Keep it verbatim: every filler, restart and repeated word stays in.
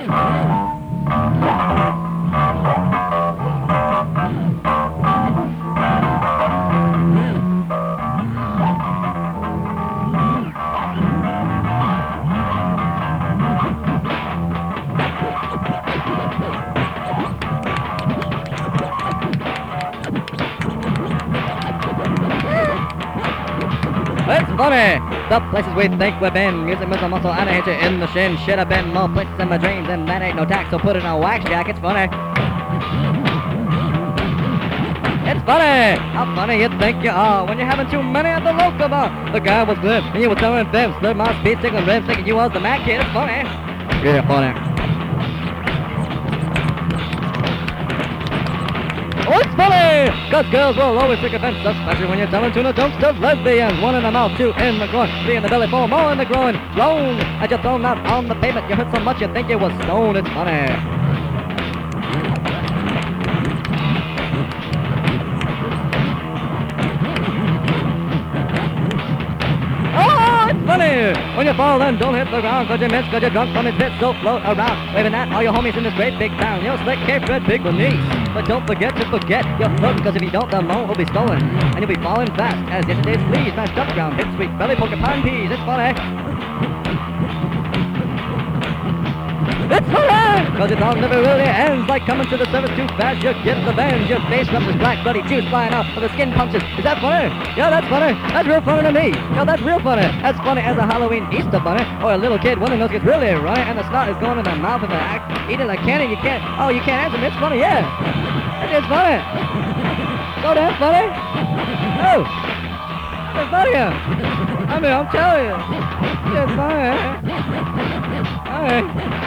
It's funny! The places we think we've been, music moves a muscle and I hit you in the shin. Should have been more places in my dreams, and that ain't no tax, so put it on wax jack. It's funny. It's funny! How funny you think you are when you're having too many at the local bar. The guy was good, and you were telling them, slid my speed, tickling ribs, thinking you was the mad kid. It's funny. Yeah, funny. Oh, it's funny! Cause girls will always take offense, especially when you're telling tuna jokes to lesbians. One in the mouth, two in the groin, three in the belly, four more in the groin. Blown! As you're thrown out on the pavement, you hurt so much you think you was stoned. It's funny. Funny! When you fall and don't hit the ground, cause you miss, cause you're drunk from his pit, so float around. Waving at all your homies in this great big town. You're slick, cape, red, big beneath. But don't forget to forget your floating, cause if you don't, the moan will be stolen. And you'll be falling fast as yesterday's fleas smashed up ground. Hit sweet belly, porcupine peas. It's funny. It's funny! Cause your song never really ends. Like coming to the service too fast, you get the bends. Your face rubs with black, bloody juice flying out of the skin punches. Is that funny? Yeah, that's funny. That's real funny to me. Yeah, that's real funny. As funny as a Halloween Easter bunny. Or a little kid when the nose gets really runny and the snot is going in the mouth of the act. Eating like candy, you can't. Oh, you can't answer me. It's funny, yeah. It is funny. So damn funny. Oh. It's funny. I mean, I'm telling you. It's funny. Alright.